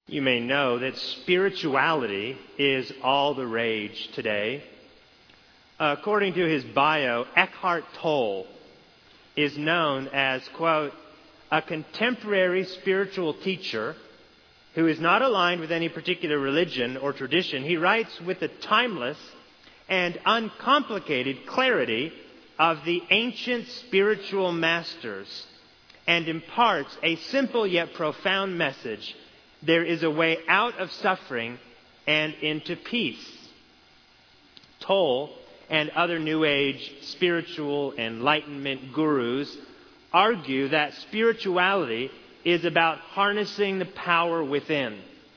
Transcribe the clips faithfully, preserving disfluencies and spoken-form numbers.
You may know that spirituality is all the rage today. According to his bio, Eckhart Tolle is known as, quote, a contemporary spiritual teacher who is not aligned with any particular religion or tradition. He writes with the timeless and uncomplicated clarity of the ancient spiritual masters and imparts a simple yet profound message. There is a way out of suffering and into peace. Tolle and other New Age spiritual enlightenment gurus argue that spirituality is about harnessing the power within.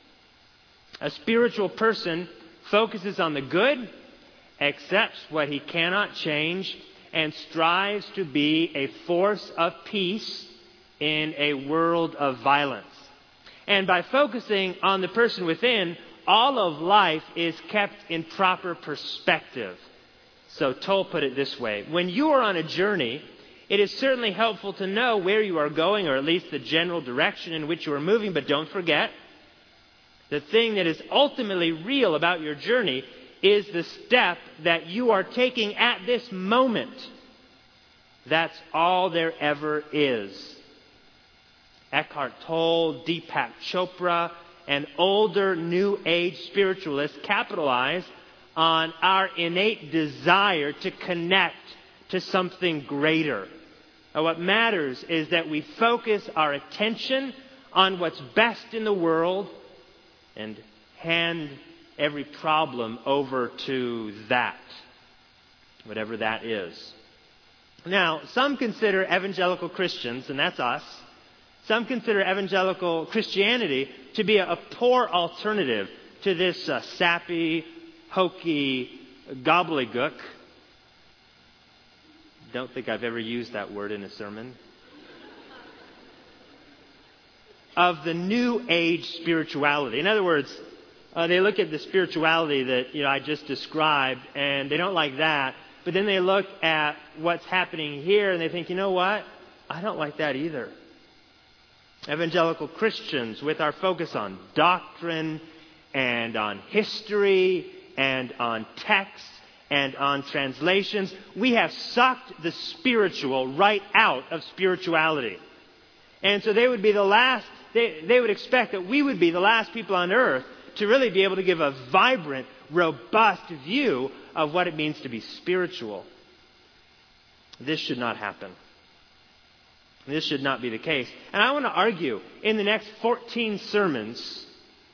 A spiritual person focuses on the good, accepts what he cannot change, and strives to be a force of peace in a world of violence. And by focusing on the person within, all of life is kept in proper perspective. So Tolle put it this way: when you are on a journey, it is certainly helpful to know where you are going, or at least the general direction in which you are moving. But don't forget, the thing that is ultimately real about your journey is the step that you are taking at this moment. That's all there ever is. Eckhart Tolle, Deepak Chopra, and older New Age spiritualists capitalize on our innate desire to connect to something greater. Now, what matters is that we focus our attention on what's best in the world and hand every problem over to that, whatever that is. Now, some consider evangelical Christians, and that's us, some consider evangelical Christianity to be a, a poor alternative to this uh, sappy, hokey gobbledygook. Don't think I've ever used that word in a sermon. Of the New Age spirituality. In other words, uh, they look at the spirituality that you know I just described, and they don't like that. But then they look at what's happening here, and they think, you know what? I don't like that either. Evangelical Christians, with our focus on doctrine and on history and on texts and on translations, we have sucked the spiritual right out of spirituality. And so they would be the last, they, they would expect that we would be the last people on earth to really be able to give a vibrant, robust view of what it means to be spiritual. This should not happen. This should not be the case. And I want to argue in the next fourteen sermons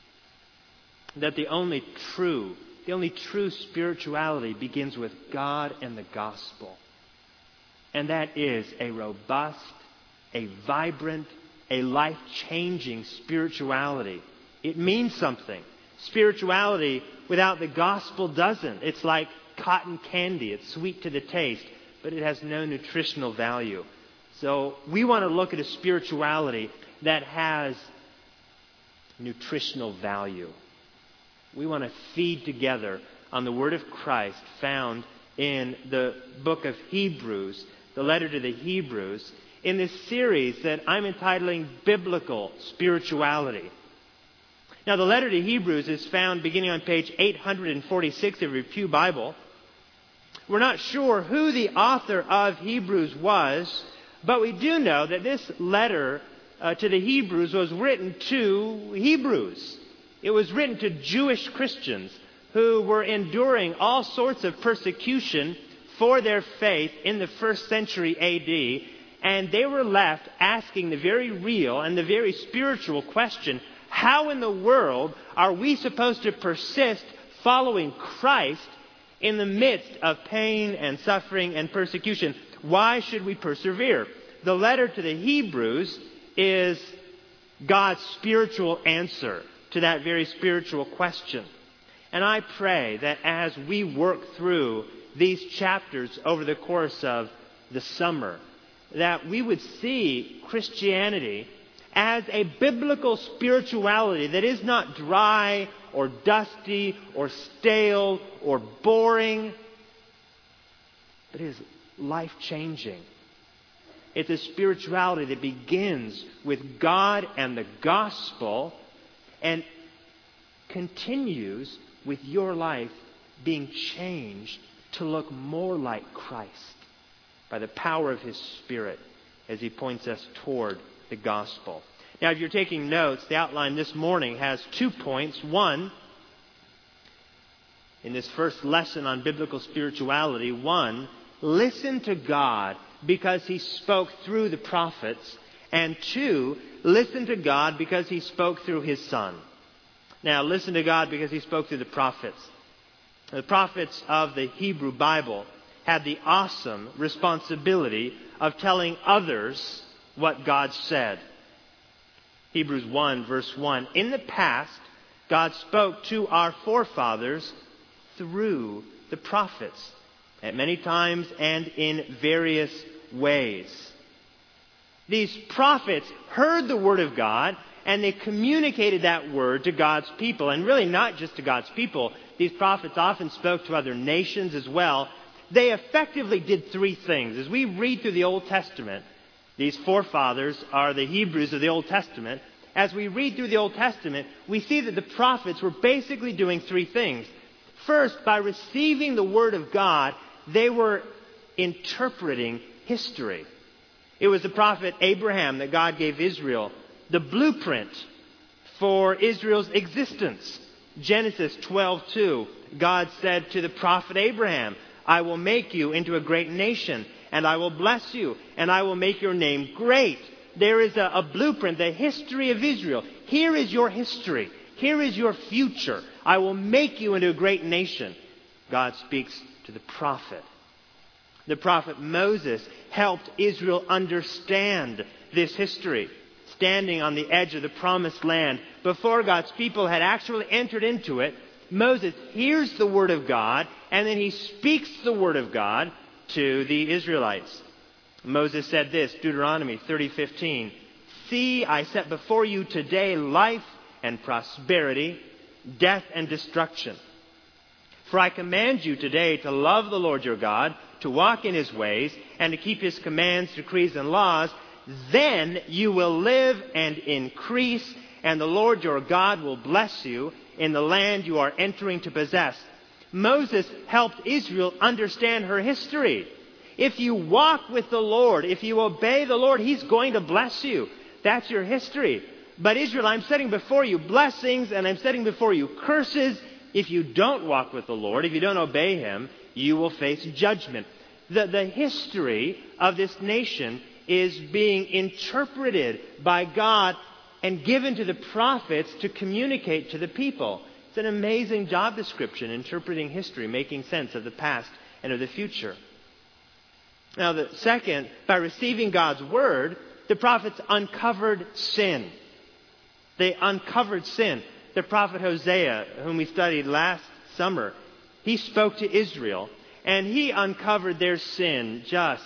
that the only true, the only true spirituality begins with God and the gospel. And that is a robust, a vibrant, a life-changing spirituality. It means something. Spirituality without the gospel doesn't. It's like cotton candy. It's sweet to the taste, but it has no nutritional value. So we want to look at a spirituality that has nutritional value. We want to feed together on the Word of Christ found in the book of Hebrews, the letter to the Hebrews, in this series that I'm entitling Biblical Spirituality. Now, the letter to Hebrews is found beginning on page eight hundred forty-six of your Pew Bible. We're not sure who the author of Hebrews was, but we do know that this letter uh, to the Hebrews was written to Hebrews. It was written to Jewish Christians who were enduring all sorts of persecution for their faith in the first century A D, and they were left asking the very real and the very spiritual question, how in the world are we supposed to persist following Christ in the midst of pain and suffering and persecution? Why should we persevere? The letter to the Hebrews is God's spiritual answer to that very spiritual question. And I pray that as we work through these chapters over the course of the summer, that we would see Christianity as a biblical spirituality that is not dry or dusty or stale or boring, but is life-changing. It's a spirituality that begins with God and the gospel and continues with your life being changed to look more like Christ by the power of His Spirit as He points us toward the gospel. Now, if you're taking notes, the outline this morning has two points. One, in this first lesson on biblical spirituality, one, listen to God because He spoke through the prophets. And two, listen to God because He spoke through His Son. Now, listen to God because He spoke through the prophets. The prophets of the Hebrew Bible had the awesome responsibility of telling others what God said. Hebrews one, verse one. In the past, God spoke to our forefathers through the prophets at many times and in various ways. These prophets heard the Word of God and they communicated that Word to God's people. And really not just to God's people. These prophets often spoke to other nations as well. They effectively did three things. As we read through the Old Testament, these forefathers are the Hebrews of the Old Testament. As we read through the Old Testament, we see that the prophets were basically doing three things. First, by receiving the Word of God, they were interpreting history. It was the prophet Abraham that God gave Israel the blueprint for Israel's existence. Genesis twelve two, God said to the prophet Abraham, I will make you into a great nation, and I will bless you, and I will make your name great. There is a, a blueprint, the history of Israel. Here is your history. Here is your future. I will make you into a great nation. God speaks to the prophet. The prophet Moses helped Israel understand this history. Standing on the edge of the promised land, before God's people had actually entered into it, Moses hears the Word of God, and then he speaks the Word of God to the Israelites. Moses said this, Deuteronomy thirty fifteen, See, I set before you today life and prosperity, death and destruction. For I command you today to love the Lord your God, to walk in His ways, and to keep His commands, decrees, and laws. Then you will live and increase, and the Lord your God will bless you in the land you are entering to possess. Moses helped Israel understand her history. If you walk with the Lord, if you obey the Lord, He's going to bless you. That's your history. But Israel, I'm setting before you blessings and I'm setting before you curses. If you don't walk with the Lord, if you don't obey Him, you will face judgment. The, the history of this nation is being interpreted by God and given to the prophets to communicate to the people. It's an amazing job description, interpreting history, making sense of the past and of the future. Now, the second, by receiving God's Word, the prophets uncovered sin. They uncovered sin. The prophet Hosea, whom we studied last summer, he spoke to Israel, and he uncovered their sin just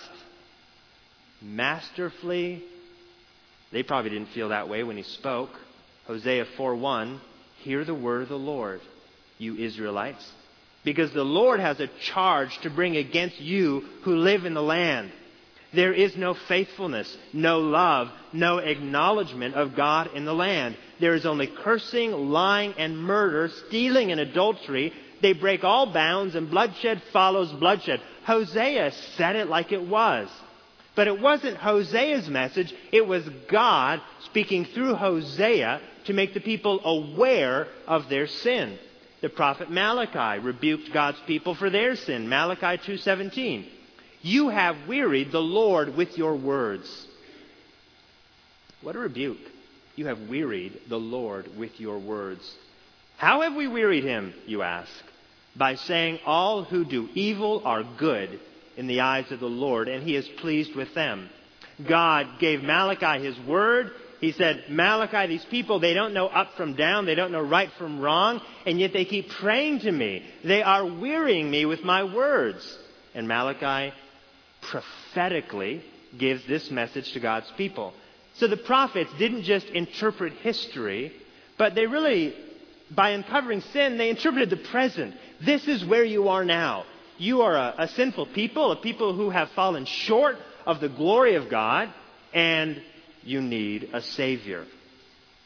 masterfully. They probably didn't feel that way when he spoke. Hosea four one, Hear the word of the Lord, you Israelites, because the Lord has a charge to bring against you who live in the land. There is no faithfulness, no love, no acknowledgement of God in the land. There is only cursing, lying, and murder, stealing and adultery. They break all bounds, and bloodshed follows bloodshed. Hosea said it like it was. But it wasn't Hosea's message. It was God speaking through Hosea to make the people aware of their sin. The prophet Malachi rebuked God's people for their sin. Malachi two seventeen. You have wearied the Lord with your words. What a rebuke. You have wearied the Lord with your words. How have we wearied Him, you ask? By saying all who do evil are good in the eyes of the Lord, and He is pleased with them. God gave Malachi His word. He said, Malachi, these people, they don't know up from down. They don't know right from wrong. And yet they keep praying to me. They are wearying me with my words. And Malachi prophetically gives this message to God's people. So the prophets didn't just interpret history, but they really, by uncovering sin, they interpreted the present. This is where you are now. You are a, a sinful people, a people who have fallen short of the glory of God, and you need a Savior.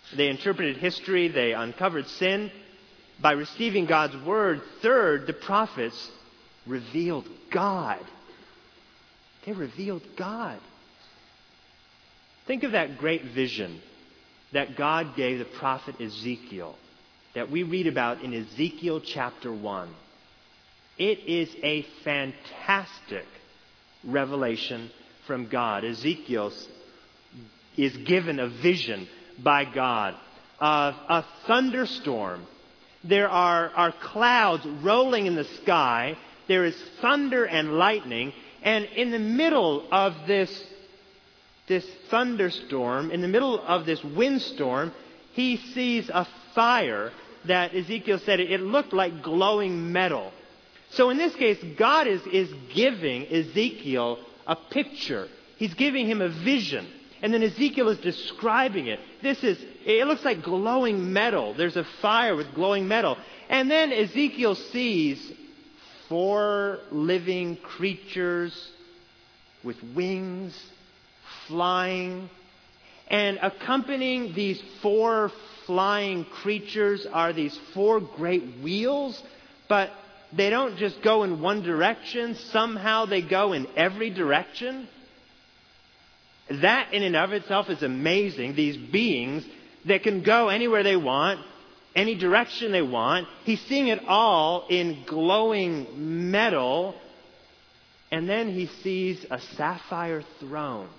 They interpreted history. They uncovered sin. By receiving God's word, third, the prophets revealed God. They revealed God. Think of that great vision that God gave the prophet Ezekiel, that we read about in Ezekiel chapter one. It is a fantastic revelation from God. Ezekiel is given a vision by God of a thunderstorm. There are, are clouds rolling in the sky. There is thunder and lightning. And in the middle of this, this thunderstorm, in the middle of this windstorm, he sees a fire that Ezekiel said it, it looked like glowing metal. So in this case, God is, is giving Ezekiel a picture. He's giving him a vision. And then Ezekiel is describing it. This is, it looks like glowing metal. There's a fire with glowing metal. And then Ezekiel sees four living creatures with wings flying. And accompanying these four flying creatures are these four great wheels. But they don't just go in one direction. Somehow they go in every direction. That in and of itself is amazing. These beings that can go anywhere they want, any direction they want. He's seeing it all in glowing metal. And then he sees a sapphire throne.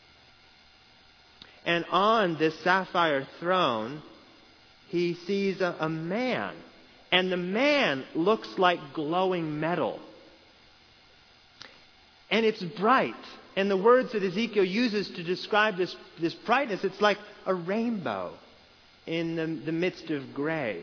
And on this sapphire throne, he sees a, a man. And the man looks like glowing metal. And it's bright. And the words that Ezekiel uses to describe this, this brightness, it's like a rainbow in the, the midst of gray.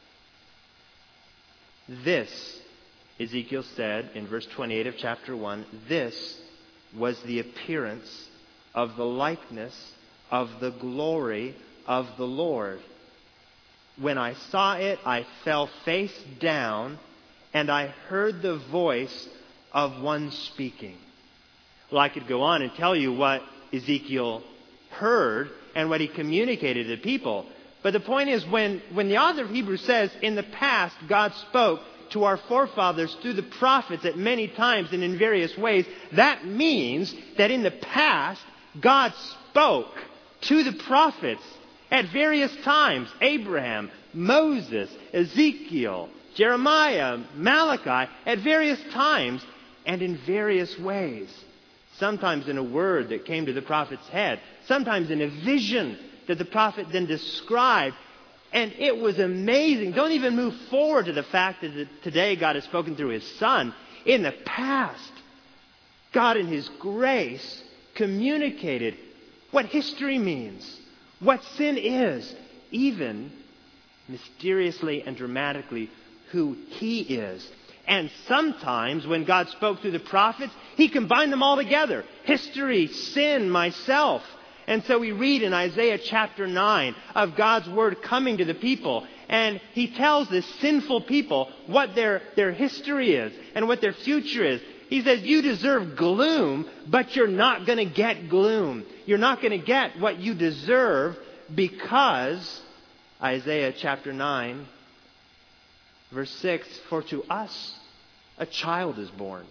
This, Ezekiel said in verse twenty-eight of chapter one, this was the appearance of the likeness of the glory of the Lord. When I saw it, I fell face down, and I heard the voice of one speaking. Well, I could go on and tell you what Ezekiel heard and what he communicated to people. But the point is, when, when the author of Hebrews says, in the past, God spoke to our forefathers through the prophets at many times and in various ways, that means that in the past, God spoke to the prophets at various times. Abraham, Moses, Ezekiel, Jeremiah, Malachi, at various times and in various ways. Sometimes in a word that came to the prophet's head. Sometimes in a vision that the prophet then described. And it was amazing. Don't even move forward to the fact that today God has spoken through His Son. In the past, God in His grace communicated what history means, what sin is, even mysteriously and dramatically who He is. And sometimes when God spoke through the prophets, He combined them all together. History, sin, myself. And so we read in Isaiah chapter nine of God's word coming to the people. And He tells this sinful people what their, their history is and what their future is. He says, you deserve gloom, but you're not going to get gloom. You're not going to get what you deserve because, Isaiah chapter nine, verse six, for to us a child is born.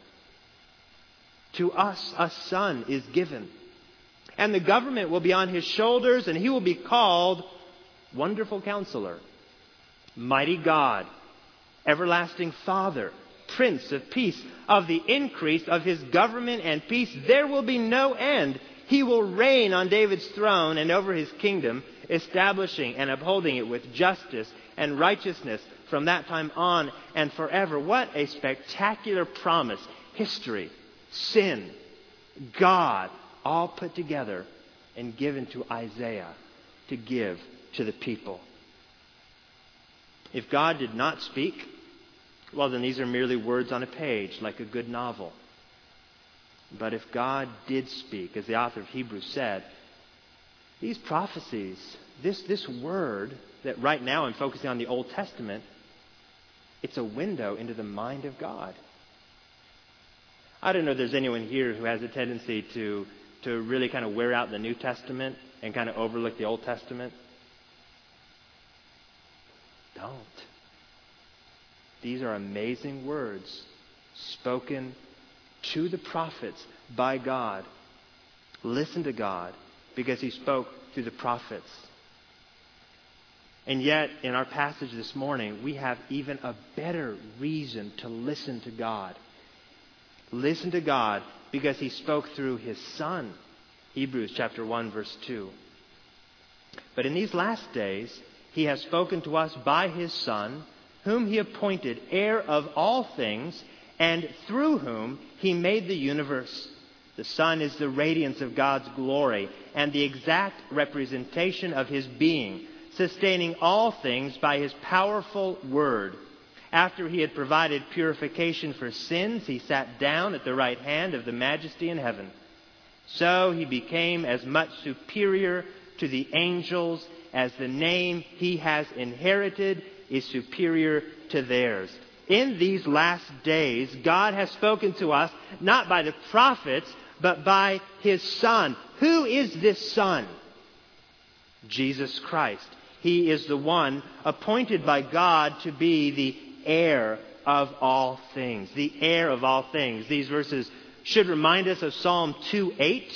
To us a son is given. And the government will be on His shoulders, and He will be called Wonderful Counselor, Mighty God, Everlasting Father, Prince of Peace. Of the increase of His government and peace, there will be no end. He will reign on David's throne and over His kingdom, establishing and upholding it with justice and righteousness from that time on and forever. What a spectacular promise. History, sin, God, all put together and given to Isaiah to give to the people. If God did not speak, well, then these are merely words on a page, like a good novel. But if God did speak, as the author of Hebrews said, these prophecies, this, this word that right now I'm focusing on the Old Testament, it's a window into the mind of God. I don't know if there's anyone here who has a tendency to, to really kind of wear out the New Testament and kind of overlook the Old Testament. don't. These are amazing words spoken to the prophets by God. Listen to God because He spoke through the prophets. And yet, in our passage this morning, we have even a better reason to listen to God. Listen to God because He spoke through His Son. Hebrews chapter one, verse two. But in these last days, He has spoken to us by His Son, whom He appointed heir of all things, and through whom He made the universe. The Son is the radiance of God's glory and the exact representation of His being, sustaining all things by His powerful word. After He had provided purification for sins, He sat down at the right hand of the Majesty in heaven. So He became as much superior to the angels as the name He has inherited is superior to theirs. In these last days, God has spoken to us not by the prophets, but by His Son. Who is this Son? Jesus Christ. He is the one appointed by God to be the heir of all things. The heir of all things. These verses should remind us of Psalm two eight.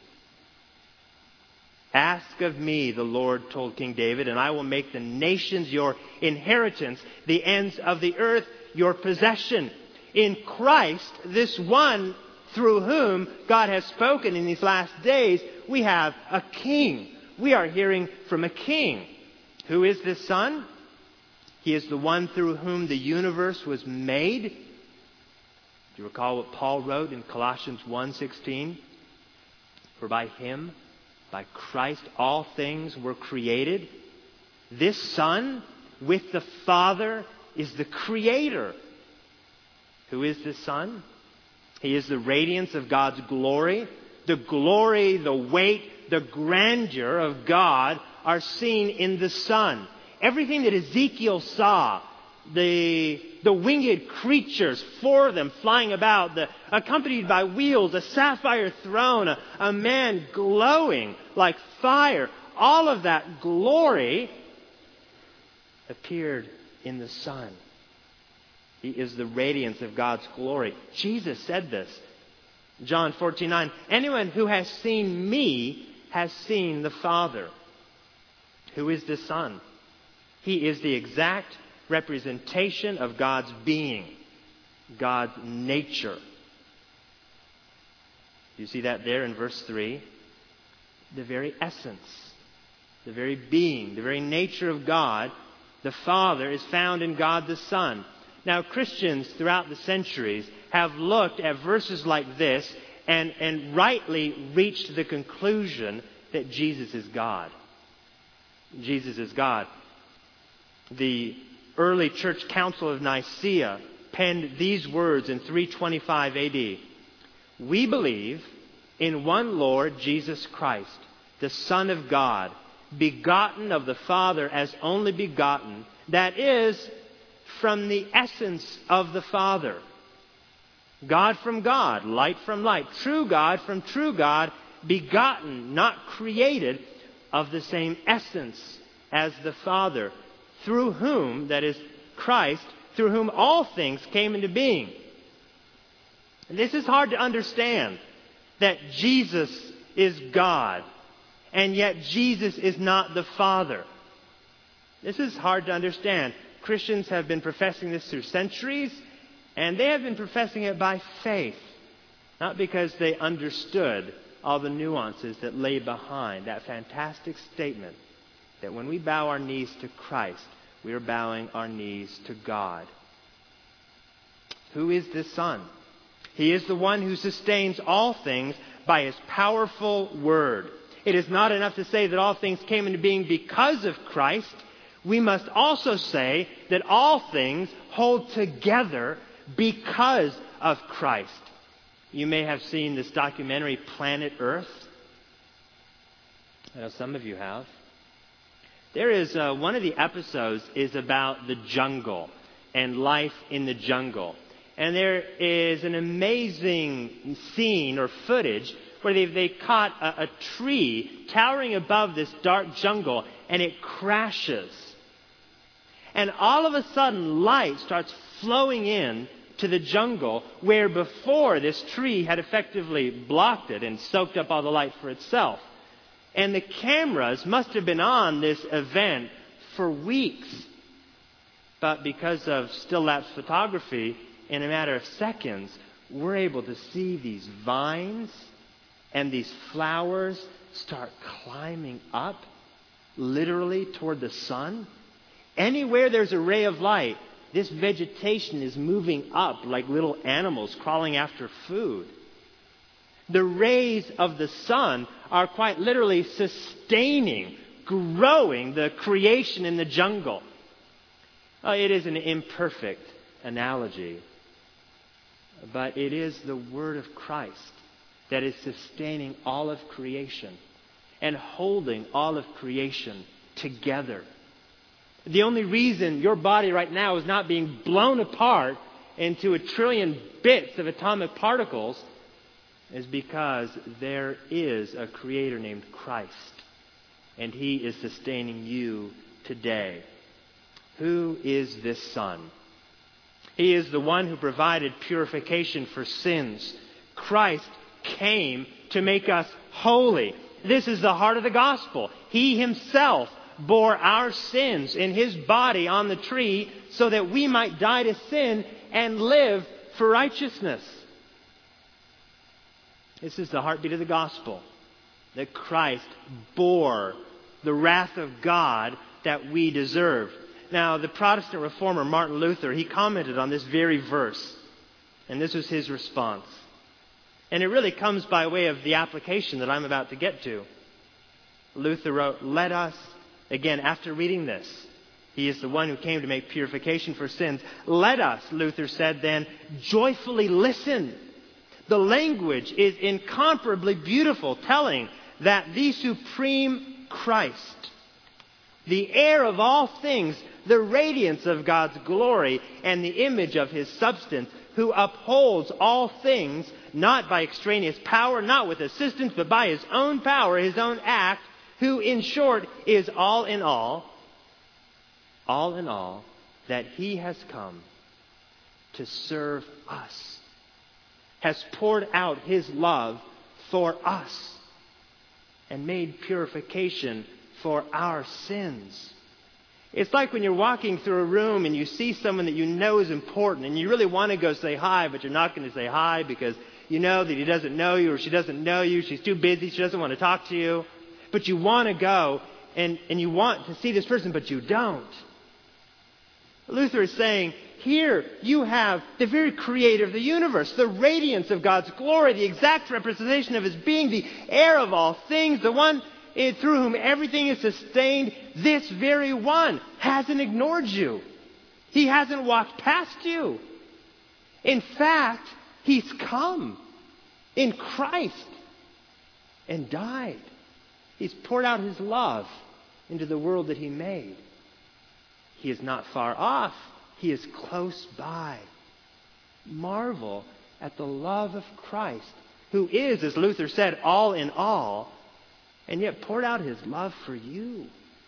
Ask of me, the Lord told King David, and I will make the nations your inheritance, the ends of the earth your possession. In Christ, this one through whom God has spoken in these last days, we have a king. We are hearing from a king. Who is this Son? He is the one through whom the universe was made. Do you recall what Paul wrote in Colossians one sixteen? For by Him, by Christ, all things were created. This Son, with the Father, is the Creator. Who is this Son? He is the radiance of God's glory. The glory, the weight, the grandeur of God are seen in the Son. Everything that Ezekiel saw, the, the winged creatures, four of them flying about, the, accompanied by wheels, a sapphire throne, a, a man glowing like fire, all of that glory appeared in the Son. He is the radiance of God's glory. Jesus said this. John fourteen nine. Anyone who has seen me has seen the Father. Who is the Son? He is the exact representation of God's being, God's nature. You see that there in verse three? The very essence, the very being, the very nature of God, the Father, is found in God the Son. Now, Christians throughout the centuries have looked at verses like this and, and rightly reached the conclusion that Jesus is God. Jesus is God. The early church council of Nicaea penned these words in three twenty-five A D. We believe in one Lord Jesus Christ, the Son of God, begotten of the Father as only begotten, that is, from the essence of the Father. God from God, light from light, true God from true God, begotten, not created, of the same essence as the Father, through whom, that is Christ, through whom all things came into being. And this is hard to understand, that Jesus is God, and yet Jesus is not the Father. This is hard to understand. Christians have been professing this through centuries, and they have been professing it by faith, not because they understood all the nuances that lay behind that fantastic statement that when we bow our knees to Christ, we are bowing our knees to God. Who is this Son? He is the one who sustains all things by His powerful word. It is not enough to say that all things came into being because of Christ. We must also say that all things hold together because of Christ. You may have seen this documentary, Planet Earth. I know some of you have. There is uh, one of the episodes is about the jungle and life in the jungle. And there is an amazing scene or footage where they they caught a, a tree towering above this dark jungle, and it crashes. And all of a sudden, light starts flowing in to the jungle where before this tree had effectively blocked it and soaked up all the light for itself. And the cameras must have been on this event for weeks. But because of still-lapse photography, in a matter of seconds, we're able to see these vines and these flowers start climbing up, literally toward the sun. Anywhere there's a ray of light, this vegetation is moving up like little animals crawling after food. The rays of the sun are quite literally sustaining, growing the creation in the jungle. Uh, it is an imperfect analogy, but it is the Word of Christ that is sustaining all of creation and holding all of creation together. The only reason your body right now is not being blown apart into a trillion bits of atomic particles is because there is a Creator named Christ, and He is sustaining you today. Who is this Son? He is the one who provided purification for sins. Christ came to make us holy. This is the heart of the gospel. He Himself bore our sins in His body on the tree so that we might die to sin and live for righteousness. This is the heartbeat of the gospel, that Christ bore the wrath of God that we deserved. Now, the Protestant reformer Martin Luther, he commented on this very verse, and this was his response. And it really comes by way of the application that I'm about to get to. Luther wrote, "Let us," again, after reading this, He is the one who came to make purification for sins. "Let us," Luther said then, "joyfully listen." The language is incomparably beautiful, telling that the supreme Christ, the heir of all things, the radiance of God's glory and the image of His substance, who upholds all things, not by extraneous power, not with assistance, but by His own power, His own act, who, in short, is all in all, all in all, that He has come to serve us, has poured out His love for us, and made purification for our sins. It's like when you're walking through a room and you see someone that you know is important and you really want to go say hi, but you're not going to say hi because you know that he doesn't know you or she doesn't know you. She's too busy. She doesn't want to talk to you. But you want to go and, and you want to see this person, but you don't. Luther is saying, here you have the very creator of the universe, the radiance of God's glory, the exact representation of His being, the heir of all things, the one through whom everything is sustained. This very one hasn't ignored you. He hasn't walked past you. In fact, He's come in Christ and died. He's poured out His love into the world that He made. He is not far off. He is close by. Marvel at the love of Christ, who is, as Luther said, all in all, and yet poured out His love for you.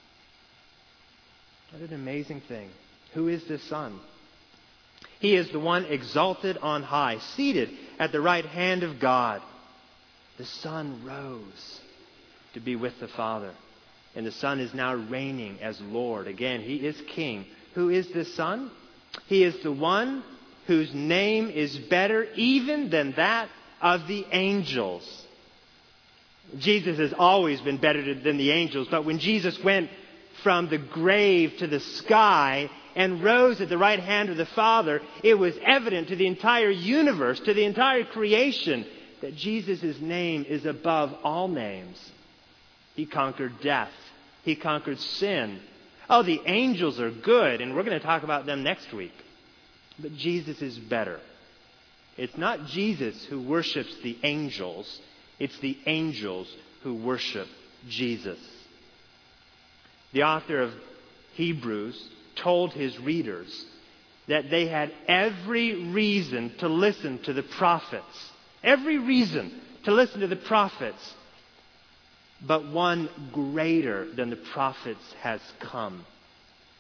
What an amazing thing. Who is this Son? He is the one exalted on high, seated at the right hand of God. The Son rose to be with the Father, and the Son is now reigning as Lord. Again, He is King. Who is this Son? He is the one whose name is better even than that of the angels. Jesus has always been better than the angels, but when Jesus went from the grave to the sky and rose at the right hand of the Father, it was evident to the entire universe, to the entire creation, that Jesus' name is above all names. He conquered death. He conquered sin. Oh, the angels are good, and we're going to talk about them next week. But Jesus is better. It's not Jesus who worships the angels. It's the angels who worship Jesus. The author of Hebrews told his readers that they had every reason to listen to the prophets. Every reason to listen to the prophets. But one greater than the prophets has come.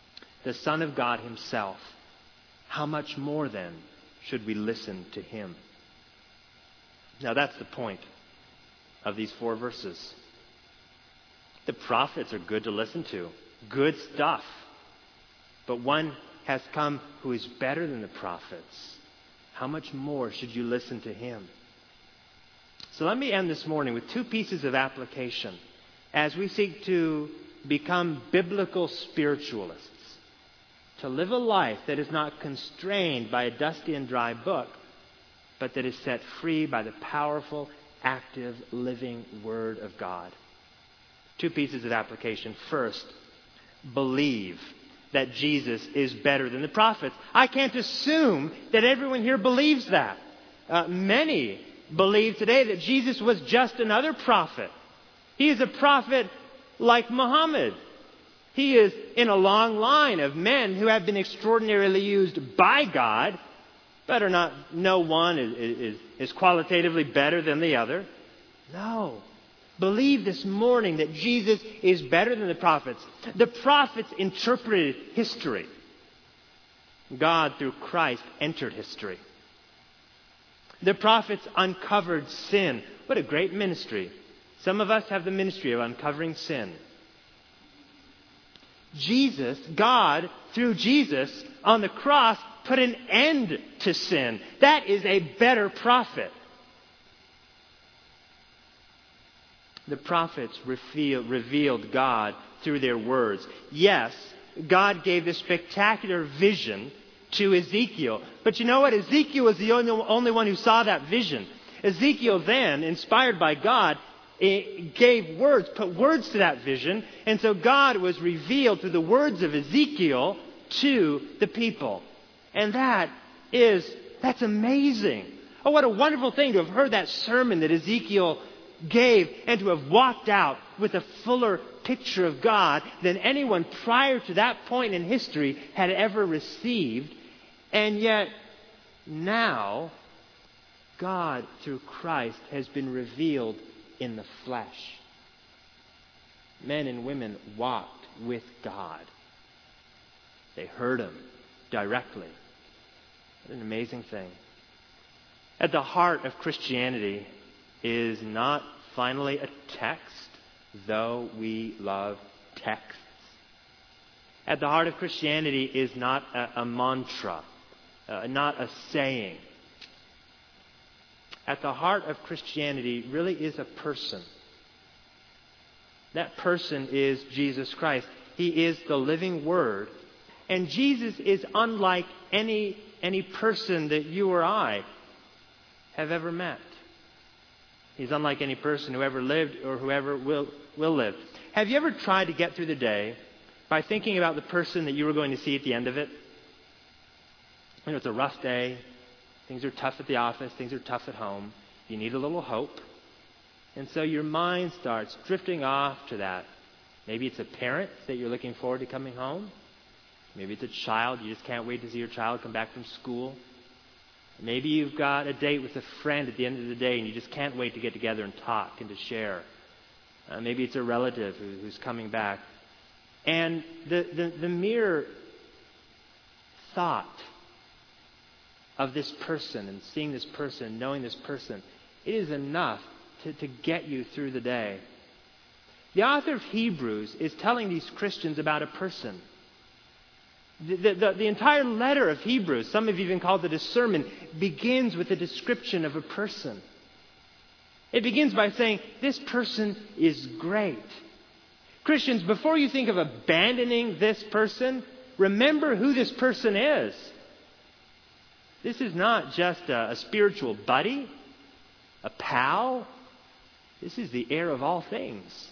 the Son of God himself, how much more then should we listen to him? Now that's the point of these four verses. The prophets are good to listen to. Good stuff. But one has come who is better than the prophets. How much more should you listen to him? So let me end this morning with two pieces of application as we seek to become biblical spiritualists. To live a life that is not constrained by a dusty and dry book, but that is set free by the powerful, active, living Word of God. Two pieces of application. First, believe that Jesus is better than the prophets. I can't assume that everyone here believes that. Uh, many believe today that Jesus was just another prophet. He is a prophet like Muhammad. He is in a long line of men who have been extraordinarily used by God, but are not, no one is, is, is qualitatively better than the other. No. Believe this morning that Jesus is better than the prophets. The prophets interpreted history. God, through Christ, entered history. The prophets uncovered sin. What a great ministry. Some of us have the ministry of uncovering sin. Jesus, God, through Jesus on the cross, put an end to sin. That is a better prophet. The prophets reveal, revealed God through their words. Yes, God gave this spectacular vision to Ezekiel. But you know what? Ezekiel was the only, only one who saw that vision. Ezekiel then, inspired by God, gave words, put words to that vision. And so God was revealed through the words of Ezekiel to the people. And that is, that's amazing. Oh, what a wonderful thing to have heard that sermon that Ezekiel gave and to have walked out with a fuller picture of God than anyone prior to that point in history had ever received. And yet now God through Christ has been revealed in the flesh. Men and women walked with God. They heard him directly. What an amazing thing. At the heart of Christianity is not finally a text, though we love texts. At the heart of Christianity is not a, a mantra, uh, not a saying. At the heart of Christianity really is a person. That person is Jesus Christ. He is the living Word. And Jesus is unlike any, any person that you or I have ever met. He's unlike any person who ever lived or whoever will, will live. Have you ever tried to get through the day by thinking about the person that you were going to see at the end of it? You know, it's a rough day. Things are tough at the office. Things are tough at home. You need a little hope. And so your mind starts drifting off to that. Maybe it's a parent that you're looking forward to coming home. Maybe it's a child. You just can't wait to see your child come back from school. Maybe you've got a date with a friend at the end of the day and you just can't wait to get together and talk and to share. Uh, maybe it's a relative who, who's coming back. And the, the, the mere thought of this person and seeing this person, knowing this person, it is enough to, to get you through the day. The author of Hebrews is telling these Christians about a person. The, the, the entire letter of Hebrews, some have even called it a sermon, begins with a description of a person. It begins by saying, this person is great. Christians, before you think of abandoning this person, remember who this person is. This is not just a, a spiritual buddy, a pal. This is the heir of all things.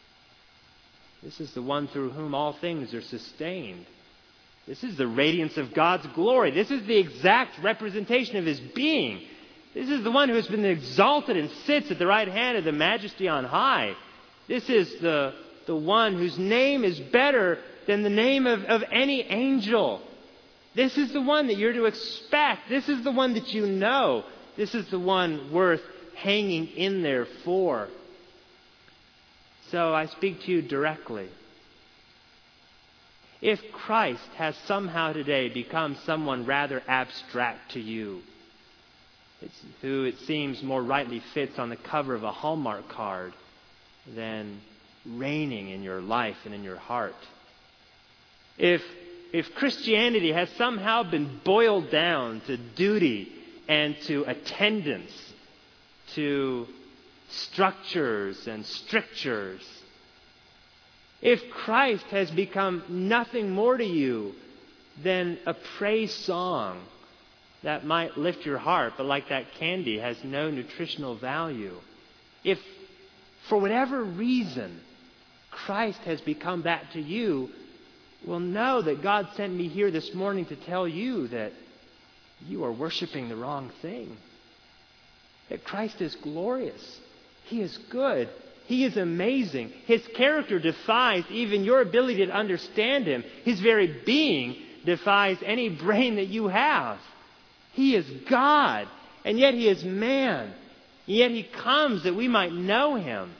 This is the one through whom all things are sustained. This is the radiance of God's glory. This is the exact representation of His being. This is the one who has been exalted and sits at the right hand of the Majesty on high. This is the, the one whose name is better than the name of, of any angel. This is the one that you're to expect. This is the one that you know. This is the one worth hanging in there for. So I speak to you directly. If Christ has somehow today become someone rather abstract to you, it's who it seems more rightly fits on the cover of a Hallmark card than reigning in your life and in your heart. If, if Christianity has somehow been boiled down to duty and to attendance, to structures and strictures, if Christ has become nothing more to you than a praise song that might lift your heart, but like that candy has no nutritional value, if for whatever reason Christ has become that to you, well, know that God sent me here this morning to tell you that you are worshiping the wrong thing. That Christ is glorious. He is good. He is amazing. His character defies even your ability to understand Him. His very being defies any brain that you have. He is God, and yet He is man. And yet He comes that we might know Him.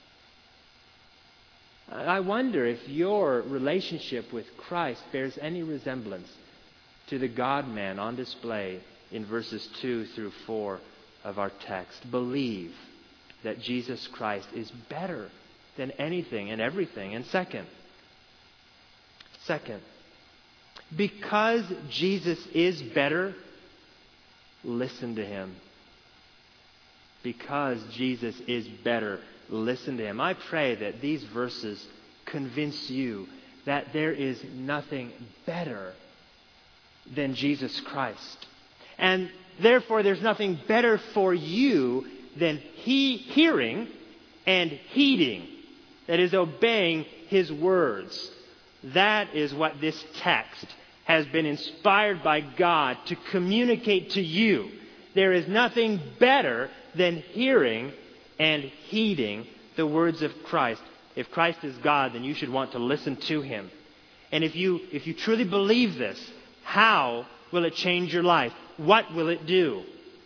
I wonder if your relationship with Christ bears any resemblance to the God-man on display in verses two through four of our text. Believe that Jesus Christ is better than anything and everything. And second, second, because Jesus is better, listen to Him. Because Jesus is better, listen to Him. I pray that these verses convince you that there is nothing better than Jesus Christ. And therefore there's nothing better for you than he hearing and heeding. That is, obeying His words. That is what this text has been inspired by God to communicate to you. There is nothing better than hearing and heeding the words of Christ. If Christ is God, then you should want to listen to Him. And if you, if you truly believe this, how will it change your life? What will it do?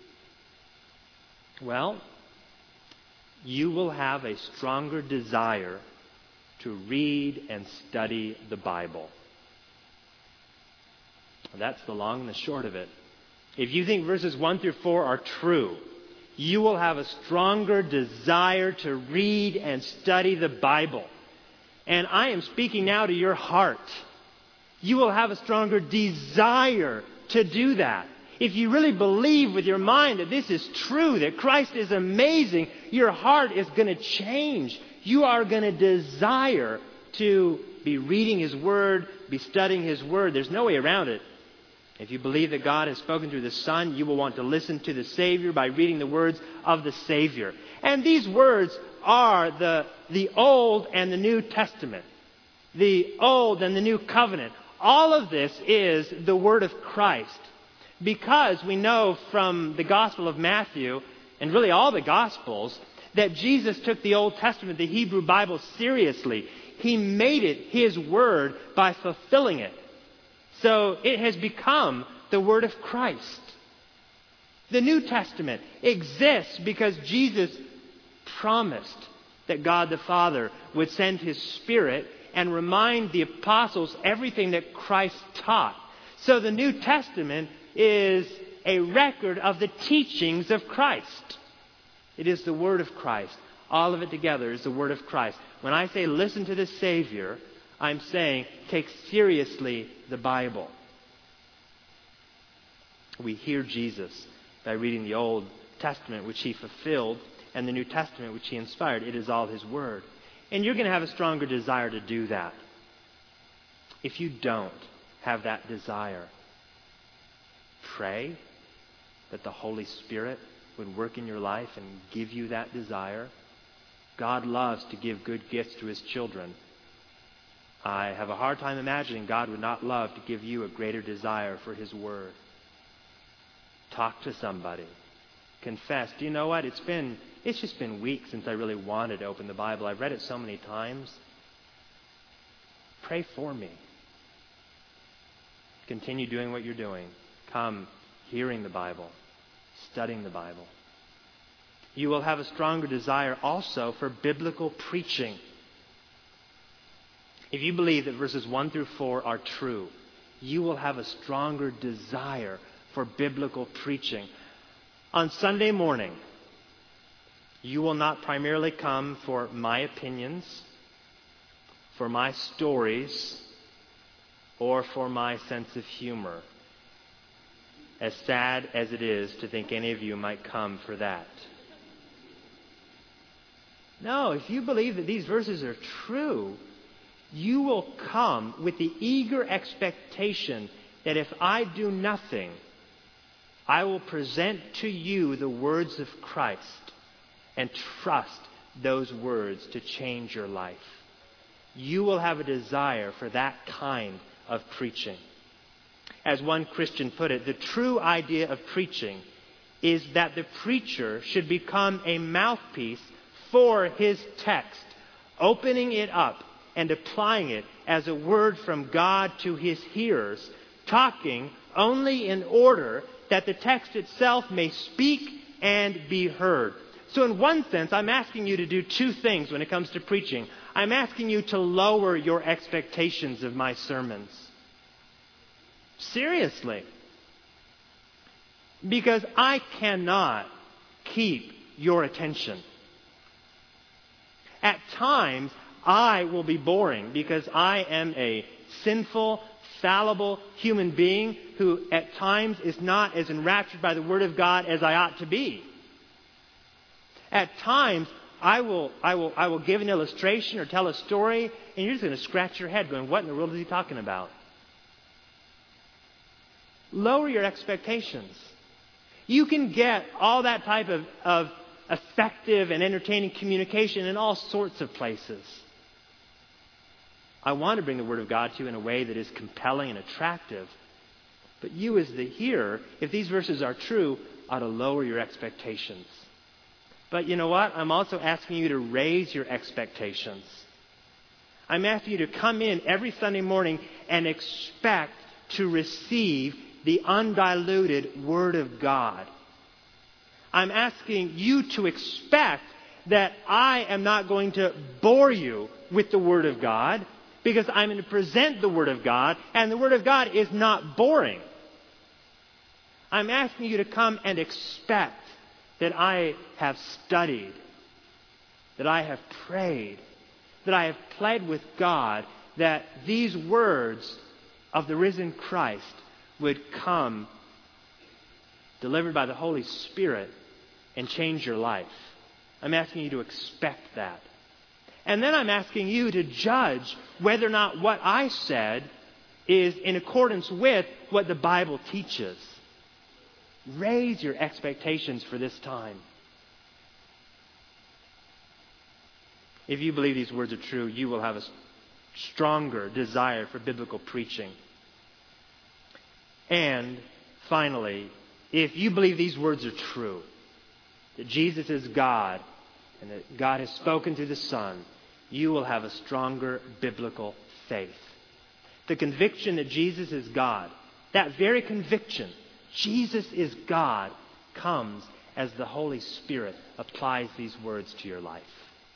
Well, you will have a stronger desire to read and study the Bible. That's the long and the short of it. If you think verses one through four are true, you will have a stronger desire to read and study the Bible. And I am speaking now to your heart. You will have a stronger desire to do that. If you really believe with your mind that this is true, that Christ is amazing, your heart is going to change. You are going to desire to be reading His Word, be studying His Word. There's no way around it. If you believe that God has spoken through the Son, you will want to listen to the Savior by reading the words of the Savior. And these words are the, the Old and the New Testament. The Old and the New Covenant. All of this is the Word of Christ. Because we know from the Gospel of Matthew, and really all the Gospels, that Jesus took the Old Testament, the Hebrew Bible, seriously. He made it His Word by fulfilling it. So it has become the Word of Christ. The New Testament exists because Jesus promised that God the Father would send His Spirit and remind the apostles everything that Christ taught. So the New Testament is a record of the teachings of Christ. It is the Word of Christ. All of it together is the Word of Christ. When I say listen to the Savior, I'm saying take seriously the Bible. We hear Jesus by reading the Old Testament, which He fulfilled, and the New Testament, which He inspired. It is all His Word. And you're going to have a stronger desire to do that. If you don't have that desire, pray that the Holy Spirit would work in your life and give you that desire. God loves to give good gifts to His children. I have a hard time imagining God would not love to give you a greater desire for His Word. Talk to somebody. Confess. Do you know what? It's been, it's just been weeks since I really wanted to open the Bible. I've read it so many times. Pray for me. Continue doing what you're doing. Come hearing the Bible, studying the Bible. You will have a stronger desire also for biblical preaching. if you believe that verses one through four are true, you will have a stronger desire for biblical preaching. On Sunday morning, you will not primarily come for my opinions, for my stories, or for my sense of humor. As sad as it is to think any of you might come for that. No, if you believe that these verses are true, you will come with the eager expectation that if I do nothing, I will present to you the words of Christ and trust those words to change your life. You will have a desire for that kind of preaching. As one Christian put it, the true idea of preaching is that the preacher should become a mouthpiece for his text, opening it up and applying it as a word from God to his hearers, talking only in order that the text itself may speak and be heard. So in one sense, I'm asking you to do two things when it comes to preaching. I'm asking you to lower your expectations of my sermons. Seriously. Because I cannot keep your attention. At times, I will be boring because I am a sinful, fallible human being who at times is not as enraptured by the Word of God as I ought to be. At times, I will, I will, I will give an illustration or tell a story, and you're just going to scratch your head going, what in the world is he talking about? Lower your expectations. You can get all that type of, of effective and entertaining communication in all sorts of places. I want to bring the Word of God to you in a way that is compelling and attractive. But you as the hearer, if these verses are true, ought to lower your expectations. But you know what? I'm also asking you to raise your expectations. I'm asking you to come in every Sunday morning and expect to receive the undiluted Word of God. I'm asking you to expect that I am not going to bore you with the Word of God, because I'm going to present the Word of God, and the Word of God is not boring. I'm asking you to come and expect that I have studied, that I have prayed, that I have pled with God that these words of the risen Christ would come delivered by the Holy Spirit and change your life. I'm asking you to expect that. And then I'm asking you to judge whether or not what I said is in accordance with what the Bible teaches. Raise your expectations for this time. If you believe these words are true, you will have a stronger desire for biblical preaching. And finally, if you believe these words are true, that Jesus is God and that God has spoken through the Son, you will have a stronger biblical faith. The conviction that Jesus is God, that very conviction, Jesus is God, comes as the Holy Spirit applies these words to your life.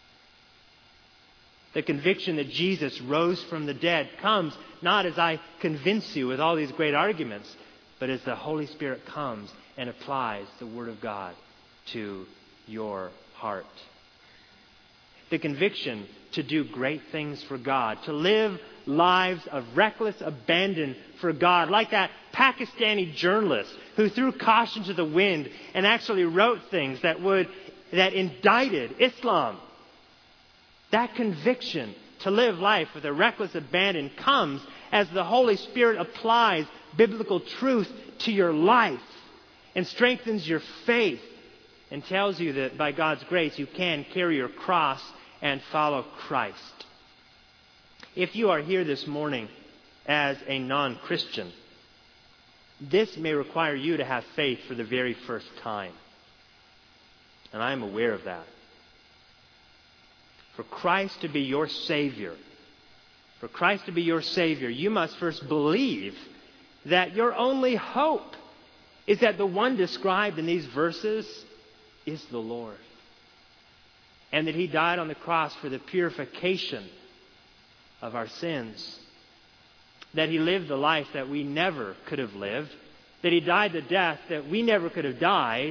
The conviction that Jesus rose from the dead comes not as I convince you with all these great arguments, but as the Holy Spirit comes and applies the Word of God to your heart. The conviction to do great things for God, to live lives of reckless abandon for God, like that Pakistani journalist who threw caution to the wind and actually wrote things that would that indicted Islam. That conviction to live life with a reckless abandon comes as the Holy Spirit applies biblical truth to your life and strengthens your faith and tells you that by God's grace you can carry your cross and follow Christ. If you are here this morning as a non-Christian, this may require you to have faith for the very first time. And I am aware of that. For Christ to be your Savior, for Christ to be your Savior, you must first believe that your only hope is that the one described in these verses is the Lord. And that He died on the cross for the purification of our sins. That He lived the life that we never could have lived. That He died the death that we never could have died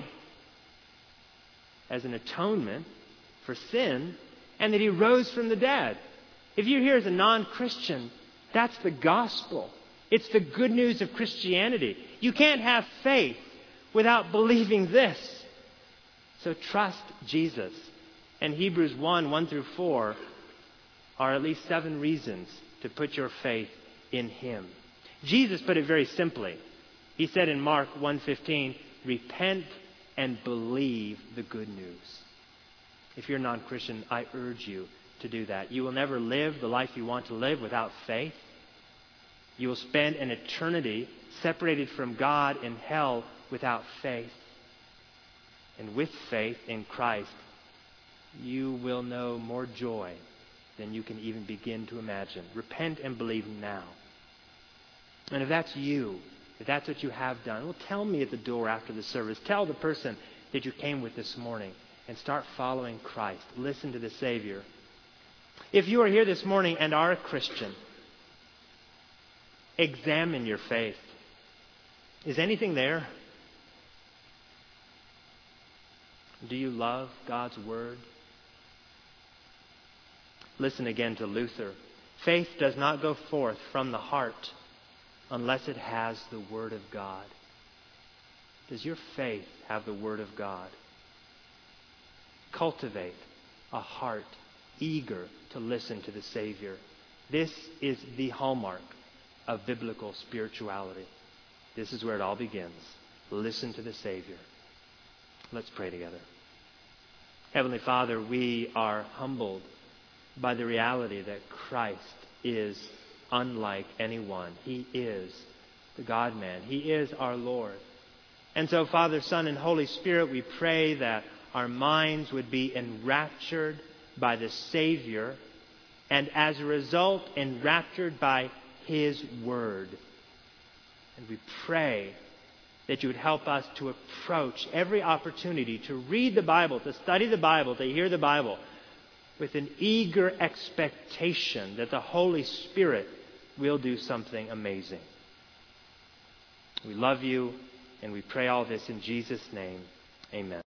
as an atonement for sin. And that He rose from the dead. If you're here as a non-Christian, that's the gospel. It's the good news of Christianity. You can't have faith without believing this. So trust Jesus. And Hebrews one, one through four are at least seven reasons to put your faith in Him. Jesus put it very simply. He said in Mark one fifteen, repent and believe the good news. If you're non-Christian, I urge you to do that. You will never live the life you want to live without faith. You will spend an eternity separated from God in hell without faith. And with faith in Christ, you will know more joy than you can even begin to imagine. Repent and believe now. And if that's you, if that's what you have done, well, tell me at the door after the service. Tell the person that you came with this morning and start following Christ. Listen to the Savior. If you are here this morning and are a Christian, examine your faith. Is anything there? Do you love God's Word? Listen again to Luther. Faith does not go forth from the heart unless it has the Word of God. Does your faith have the Word of God? Cultivate a heart eager to listen to the Savior. This is the hallmark of biblical spirituality. This is where it all begins. Listen to the Savior. Let's pray together. Heavenly Father, we are humbled by the reality that Christ is unlike anyone. He is the God-man. He is our Lord. And so, Father, Son, and Holy Spirit, we pray that our minds would be enraptured by the Savior, and as a result, enraptured by His Word. And we pray that you would help us to approach every opportunity to read the Bible, to study the Bible, to hear the Bible, with an eager expectation that the Holy Spirit will do something amazing. We love you, and we pray all this in Jesus' name. Amen.